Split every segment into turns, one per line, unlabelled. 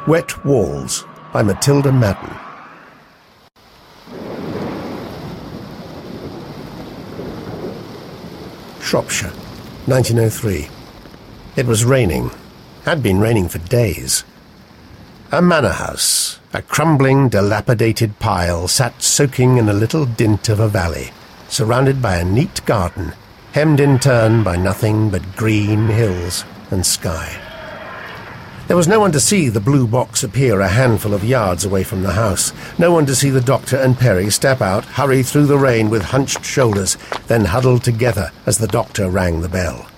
Wet Walls by Matilda Madden. Shropshire, 1903. It was raining. Had been raining for days. A manor house, a crumbling, dilapidated pile, sat soaking in a little dint of a valley, surrounded by a neat garden, hemmed in turn by nothing but green hills and sky. There was no one to see the blue box appear a handful of yards away from the house, no one to see the doctor and Perry step out, hurry through the rain with hunched shoulders, then huddle together as the doctor rang the bell.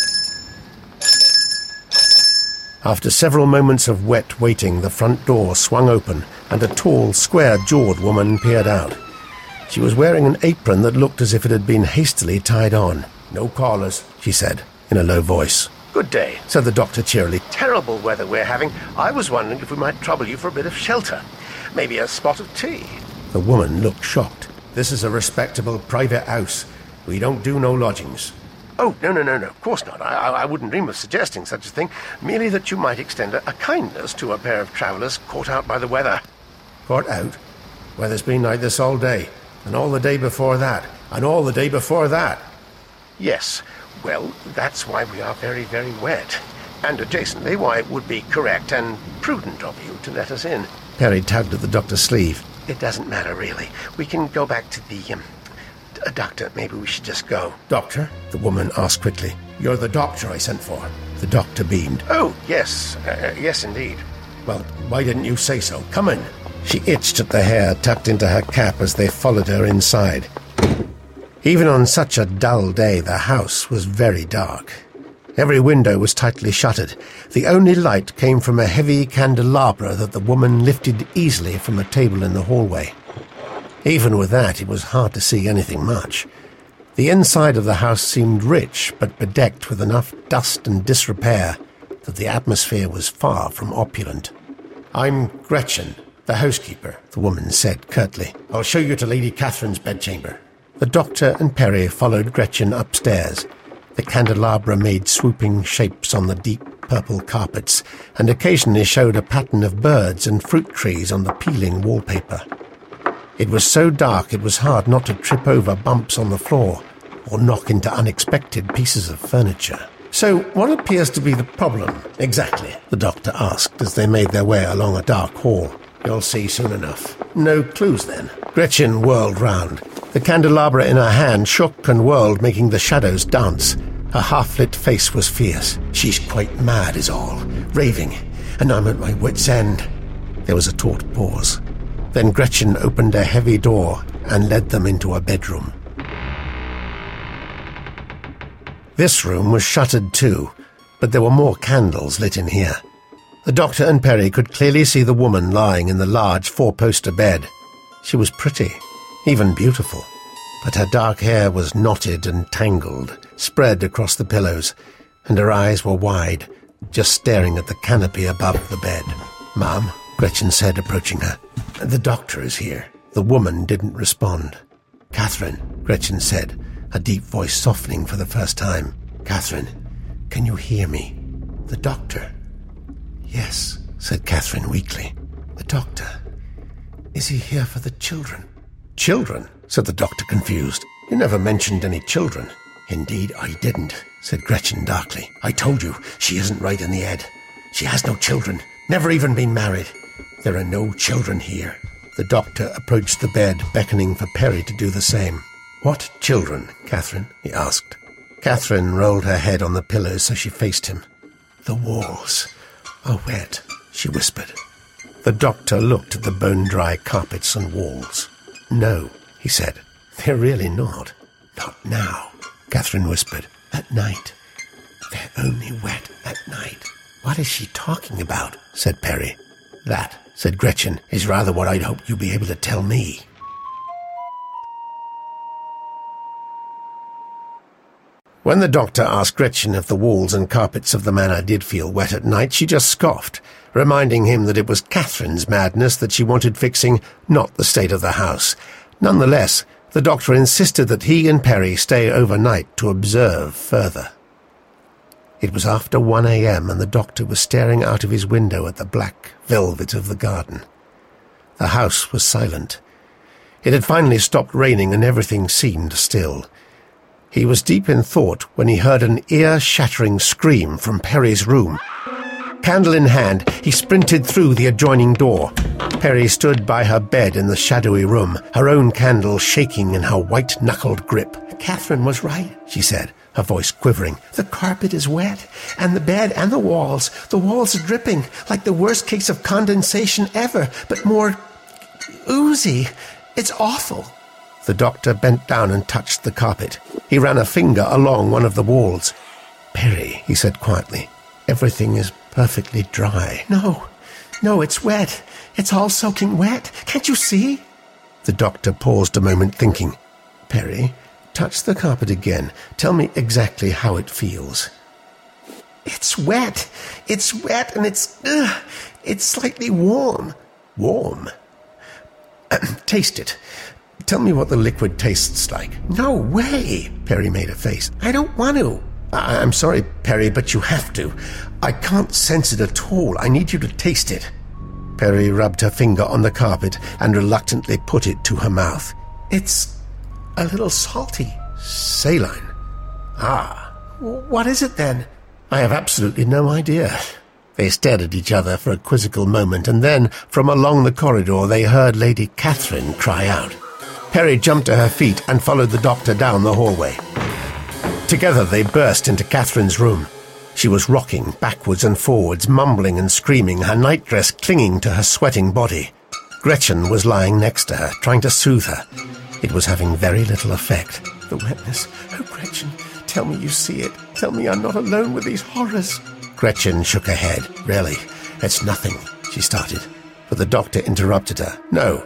After several moments of wet waiting, the front door swung open and a tall, square-jawed woman peered out. She was wearing an apron that looked as if it had been hastily tied on. "No callers," she said, in a low voice. "Good day," said the doctor cheerily. "Terrible weather we're having. I was wondering if we might trouble you for a bit of shelter. Maybe a spot of tea." The woman looked shocked. "This is a respectable private house. We don't do no lodgings." "Oh, no, of course not. I wouldn't dream of suggesting such a thing. Merely that you might extend a kindness to a pair of travellers caught out by the weather." "Caught out? Weather's been like this all day, and all the day before that, and all the day before that." "Yes, well, that's why we are very, very wet. And adjacently, why it would be correct and prudent of you to let us in." Perry tugged at the doctor's sleeve. "It doesn't matter, really. We can go back to the, doctor, maybe we should just go." "Doctor?" the woman asked quickly. "You're the doctor I sent for." The doctor beamed. "Oh, yes, yes indeed." "Well, why didn't you say so? Come in." She itched at the hair tucked into her cap as they followed her inside. Even on such a dull day, the house was very dark. Every window was tightly shuttered. The only light came from a heavy candelabra that the woman lifted easily from a table in the hallway. Even with that, it was hard to see anything much. The inside of the house seemed rich, but bedecked with enough dust and disrepair that the atmosphere was far from opulent. "I'm Gretchen, the housekeeper," the woman said curtly. "I'll show you to Lady Catherine's bedchamber." The doctor and Perry followed Gretchen upstairs. The candelabra made swooping shapes on the deep purple carpets, and occasionally showed a pattern of birds and fruit trees on the peeling wallpaper. It was so dark it was hard not to trip over bumps on the floor or knock into unexpected pieces of furniture. "So what appears to be the problem, exactly?" the doctor asked as they made their way along a dark hall. "You'll see soon enough." "No clues, then?" Gretchen whirled round. The candelabra in her hand shook and whirled, making the shadows dance. Her half-lit face was fierce. "She's quite mad is all, raving, and I'm at my wit's end." There was a taut pause. Then Gretchen opened a heavy door and led them into a bedroom. This room was shuttered too, but there were more candles lit in here. The doctor and Perry could clearly see the woman lying in the large four-poster bed. She was pretty, even beautiful, but her dark hair was knotted and tangled, spread across the pillows, and her eyes were wide, just staring at the canopy above the bed. "Ma'am," Gretchen said, approaching her. "The doctor is here." The woman didn't respond. "Catherine," Gretchen said, a deep voice softening for the first time. "Catherine, can you hear me? The doctor." "Yes," said Catherine weakly. "The doctor. Is he here for the children?" "Children?" said the doctor, confused. "You never mentioned any children." "Indeed I didn't," said Gretchen darkly. "I told you, she isn't right in the head. She has no children, never even been married. There are no children here." The doctor approached the bed, beckoning for Perry to do the same. "What children, Catherine?" he asked. Catherine rolled her head on the pillows so she faced him. "The walls are wet," she whispered. The doctor looked at the bone-dry carpets and walls. "No," he said, "they're really not." "Not now," Catherine whispered. "At night. They're only wet at night." "What is she talking about?" said Perry. "That," said Gretchen, "is rather what I'd hoped you'd be able to tell me." When the doctor asked Gretchen if the walls and carpets of the manor did feel wet at night, she just scoffed, reminding him that it was Catherine's madness that she wanted fixing, not the state of the house. Nonetheless, the doctor insisted that he and Perry stay overnight to observe further. It was after 1 a.m. and the doctor was staring out of his window at the black velvet of the garden. The house was silent. It had finally stopped raining and everything seemed still. He was deep in thought when he heard an ear-shattering scream from Perry's room. Candle in hand, he sprinted through the adjoining door. Perry stood by her bed in the shadowy room, her own candle shaking in her white-knuckled grip. "Catherine was right," she said, her voice quivering. "The carpet is wet, and the bed and the walls. The walls are dripping, like the worst case of condensation ever, but more oozy. It's awful." The doctor bent down and touched the carpet. He ran a finger along one of the walls. "Perry," he said quietly, "everything is perfectly dry." No, it's wet. It's all soaking wet. Can't you see?" The doctor paused a moment, thinking. "Perry, touch the carpet again. Tell me exactly how it feels." It's wet, and it's slightly warm." "Warm? Taste it. Tell me what the liquid tastes like." "No way!" Perry made a face. "I don't want to." I'm sorry, Perry, but you have to. I can't sense it at all. I need you to taste it." Perry rubbed her finger on the carpet and reluctantly put it to her mouth. "It's a little salty." "Saline? Ah.
What is it then?"
"I have absolutely no idea." They stared at each other for a quizzical moment, and then, from along the corridor, they heard Lady Catherine cry out. Perry jumped to her feet and followed the doctor down the hallway. Together they burst into Catherine's room. She was rocking backwards and forwards, mumbling and screaming, her nightdress clinging to her sweating body. Gretchen was lying next to her, trying to soothe her. It was having very little effect.
"The wetness. Oh, Gretchen, tell me you see it. Tell me I'm not alone with these horrors."
Gretchen shook her head. "Really, it's nothing," she started. But the doctor interrupted her. No,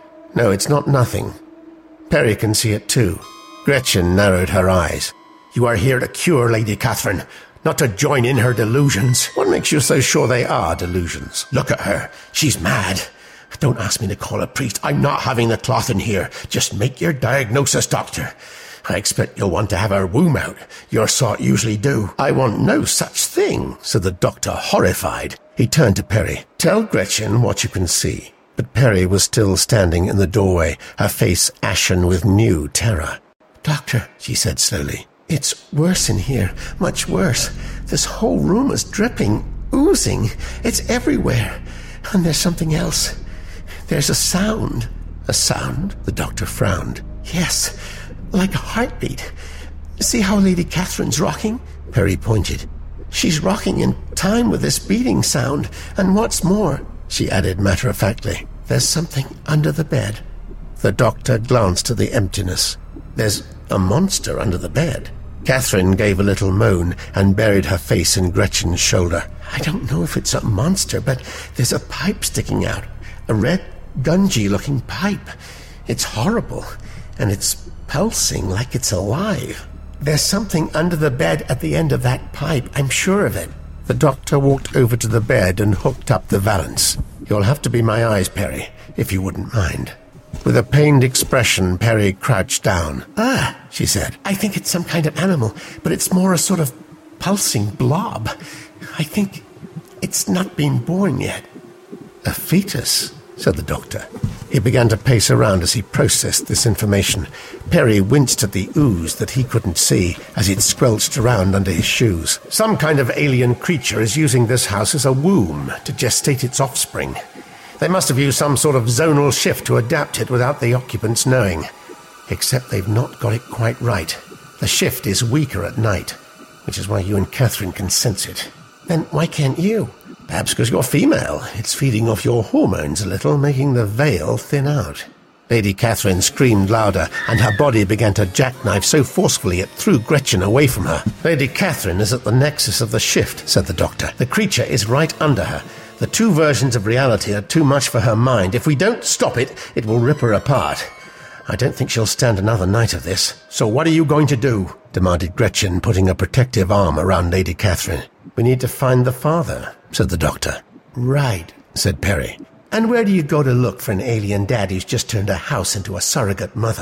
it's not nothing. Perry can see it too." Gretchen narrowed her eyes. "You are here to cure Lady Catherine, not to join in her delusions." "What makes you so sure they are delusions?" "Look at her. She's mad. Don't ask me to call a priest. I'm not having the cloth in here. Just make your diagnosis, doctor. I expect you'll want to have her womb out. Your sort usually do." "I want no such thing," said the doctor, horrified. He turned to Perry. "Tell Gretchen what you can see." But Perry was still standing in the doorway, her face ashen with new terror.
"Doctor," she said slowly, "it's worse in here, much worse. This whole room is dripping, oozing. It's everywhere. And there's something else. There's a sound."
"A sound?" The doctor frowned.
"Yes, like a heartbeat. See how Lady Catherine's rocking?"
Perry pointed.
"She's rocking in time with this beating sound. And what's more,"
she added matter-of-factly,
"there's something under the bed."
The doctor glanced to the emptiness. "There's a monster under the bed." Catherine gave a little moan and buried her face in Gretchen's shoulder.
"I don't know if it's a monster, but there's a pipe sticking out. A red, gungy-looking pipe. It's horrible, and it's pulsing like it's alive. There's something under the bed at the end of that pipe. I'm sure of it."
The doctor walked over to the bed and hooked up the valance. "You'll have to be my eyes, Perry, if you wouldn't mind." With a pained expression, Perry crouched down.
"Ah," she said, "I think it's some kind of animal, but it's more a sort of pulsing blob. I think it's not been born yet."
"A fetus," said the doctor. He began to pace around as he processed this information. Perry winced at the ooze that he couldn't see as it squelched around under his shoes. "Some kind of alien creature is using this house as a womb to gestate its offspring. They must have used some sort of zonal shift to adapt it without the occupants knowing. Except they've not got it quite right. The shift is weaker at night, which is why you and Catherine can sense it."
"Then why can't you?"
"Perhaps because you're female. It's feeding off your hormones a little, making the veil thin out." Lady Catherine screamed louder, and her body began to jackknife so forcefully it threw Gretchen away from her. "Lady Catherine is at the nexus of the shift," said the doctor. "The creature is right under her. The two versions of reality are too much for her mind. If we don't stop it, it will rip her apart. I don't think she'll stand another night of this." "So what are you going to do?" demanded Gretchen, putting a protective arm around Lady Catherine. "We need to find the father," said the doctor.
"Right,"
said Perry.
"And where do you go to look for an alien dad who's just turned a house into a surrogate mother?"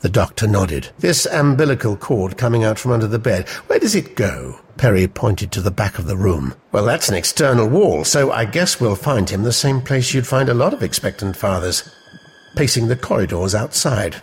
The doctor nodded. This umbilical cord coming out from under the bed, where does it go? Perry pointed to the back of the room. Well, that's an external wall, so I guess we'll find him the same place you'd find a lot of expectant fathers, pacing the corridors outside.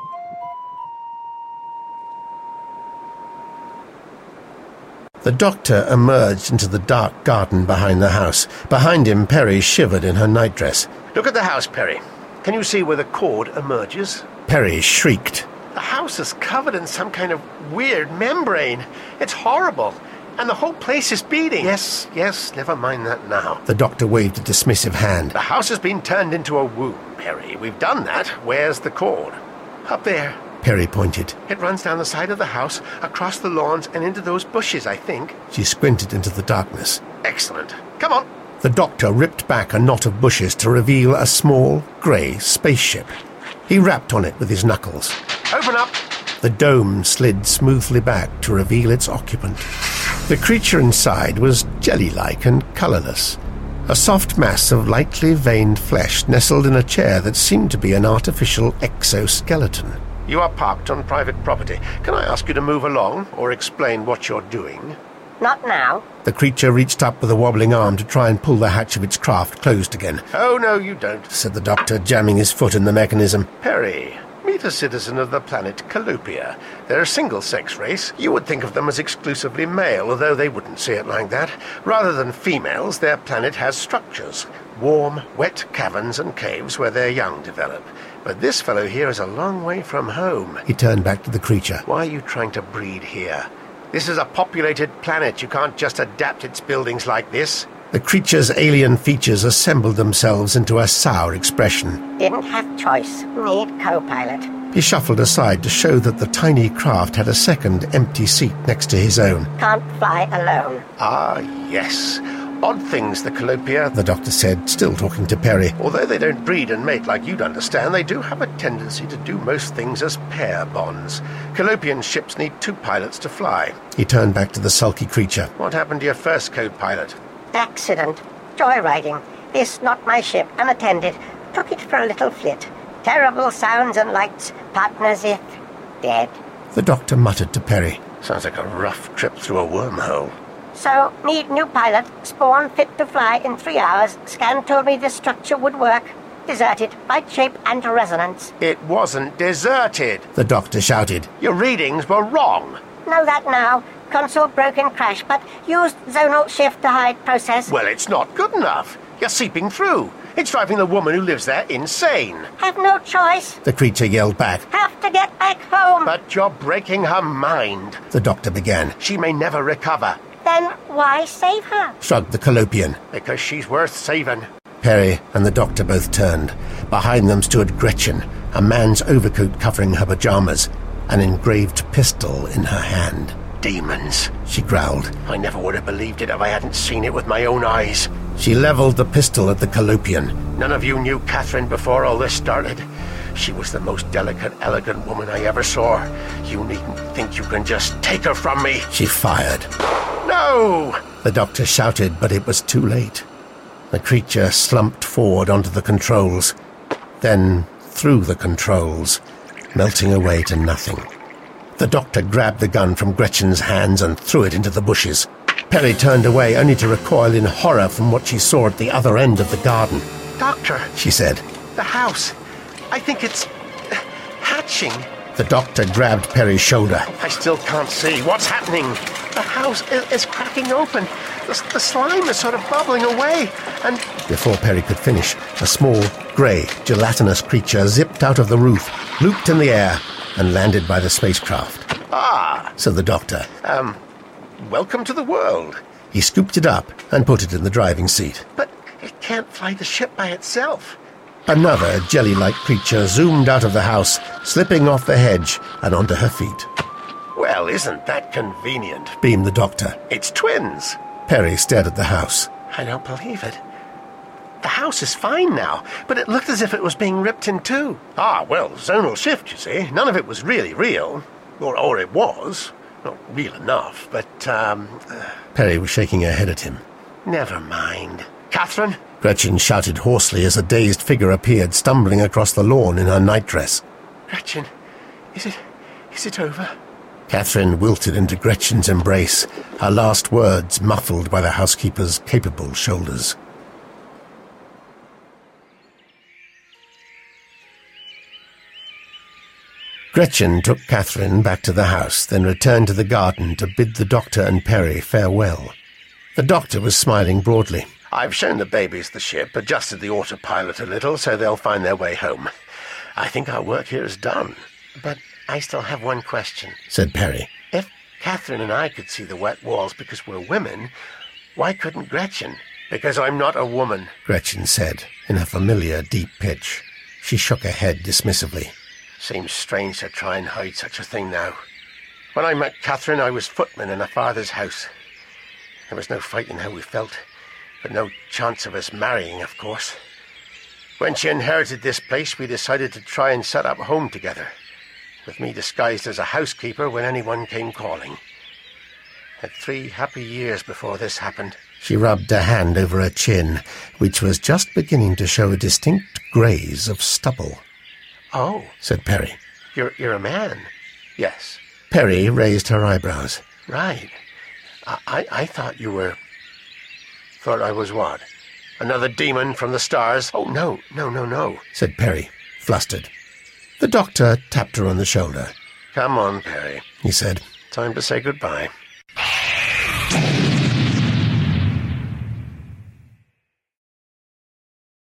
The doctor emerged into the dark garden behind the house. Behind him, Perry shivered in her nightdress. Look at the house, Perry. Can you see where the cord emerges? Perry shrieked. The house is covered in some kind of weird membrane. It's horrible. And the whole place is beating. Yes, never mind that now. The doctor waved a dismissive hand. The house has been turned into a womb, Perry. We've done that. Where's the cord? Up there. Perry pointed. It runs down the side of the house, across the lawns, and into those bushes, I think. She squinted into the darkness. Excellent. Come on. The doctor ripped back a knot of bushes to reveal a small, grey spaceship. He rapped on it with his knuckles. Open up! The dome slid smoothly back to reveal its occupant. The creature inside was jelly-like and colourless. A soft mass of lightly veined flesh nestled in a chair that seemed to be an artificial exoskeleton. You are parked on private property. Can I ask you to move along or explain what you're doing?
Not now.
The creature reached up with a wobbling arm to try and pull the hatch of its craft closed again. Oh, no, you don't, said the doctor, jamming his foot in the mechanism. Perry, meet a citizen of the planet Calopia. They're a single-sex race. You would think of them as exclusively male, although they wouldn't see it like that. Rather than females, their planet has structures. Warm, wet caverns and caves where their young develop. But this fellow here is a long way from home. He turned back to the creature. Why are you trying to breed here? This is a populated planet. You can't just adapt its buildings like this. The creature's alien features assembled themselves into a sour expression.
Didn't have choice. Need co-pilot.
He shuffled aside to show that the tiny craft had a second empty seat next to his own.
Can't fly alone.
Ah, yes. Odd things, the Calopia, the doctor said, still talking to Perry. Although they don't breed and mate like you'd understand, they do have a tendency to do most things as pair bonds. Calopian ships need 2 pilots to fly. He turned back to the sulky creature. What happened to your first co-pilot?
Accident. Joyriding. This not my ship, unattended. Took it for a little flit. Terrible sounds and lights. Partners if dead.
The doctor muttered to Perry. Sounds like a rough trip through a wormhole.
So, need new pilot. Spawn fit to fly in 3 hours. Scan told me this structure would work. Deserted. Light shape and resonance.
It wasn't deserted, the doctor shouted. Your readings were wrong.
Know that now. Console broken crash, but used zonal shift to hide process.
Well, it's not good enough. You're seeping through. It's driving the woman who lives there insane.
Have no choice.
The creature yelled back.
Have to get back home.
But you're breaking her mind, the doctor began. She may never recover.
Then why save her?
Shrugged the Calopian. Because she's worth saving. Perry and the doctor both turned. Behind them stood Gretchen, a man's overcoat covering her pajamas, an engraved pistol in her hand. Demons, she growled. I never would have believed it if I hadn't seen it with my own eyes. She leveled the pistol at the Calopian. None of you knew Catherine before all this started. She was the most delicate, elegant woman I ever saw. You needn't think you can just take her from me. She fired. No! The doctor shouted, but it was too late. The creature slumped forward onto the controls, then through the controls, melting away to nothing. The doctor grabbed the gun from Gretchen's hands and threw it into the bushes. Perry turned away, only to recoil in horror from what she saw at the other end of the garden. Doctor, she said, the house. I think it's hatching. The doctor grabbed Perry's shoulder. I still can't see. What's happening? The house is cracking open. The slime is sort of bubbling away, and... Before Perry could finish, a small, grey, gelatinous creature zipped out of the roof, looped in the air, and landed by the spacecraft. Ah, said the doctor. Welcome to the world. He scooped it up and put it in the driving seat. But it can't fly the ship by itself. Another jelly-like creature zoomed out of the house, slipping off the hedge and onto her feet. Well, isn't that convenient, beamed the doctor. It's twins. Perry stared at the house. I don't believe it. The house is fine now, but it looked as if it was being ripped in two. Ah, well, zonal shift, you see. None of it was really real. Or it was. Not real enough, but, Perry was shaking her head at him. Never mind. Catherine? Gretchen shouted hoarsely as a dazed figure appeared, stumbling across the lawn in her nightdress. Gretchen,
Is it over?
Catherine wilted into Gretchen's embrace, her last words muffled by the housekeeper's capable shoulders. Gretchen took Catherine back to the house, then returned to the garden to bid the doctor and Perry farewell. The doctor was smiling broadly.
I've shown the babies the ship, adjusted the autopilot a little, so they'll find their way home. I think our work here is done. But I still have one question,
said Perry.
If Catherine and I could see the wet walls because we're women, why couldn't Gretchen? Because I'm not a woman,
Gretchen said, in a familiar deep pitch. She shook her head dismissively.
Seems strange to try and hide such a thing now. When I met Catherine, I was footman in her father's house. There was no fighting how we felt, but no chance of us marrying, of course. When she inherited this place, we decided to try and set up home together, with me disguised as a housekeeper when anyone came calling. Had 3 happy years before this happened.
She rubbed a hand over her chin, which was just beginning to show a distinct graze of stubble.
Oh,
said Perry.
You're a man? Yes.
Perry raised her eyebrows.
Right. I thought you were... Thought I was what? Another demon from the stars? Oh, no,
said Perry, flustered. The doctor tapped her on the shoulder.
Come on, Perry,
he said.
Time to say goodbye.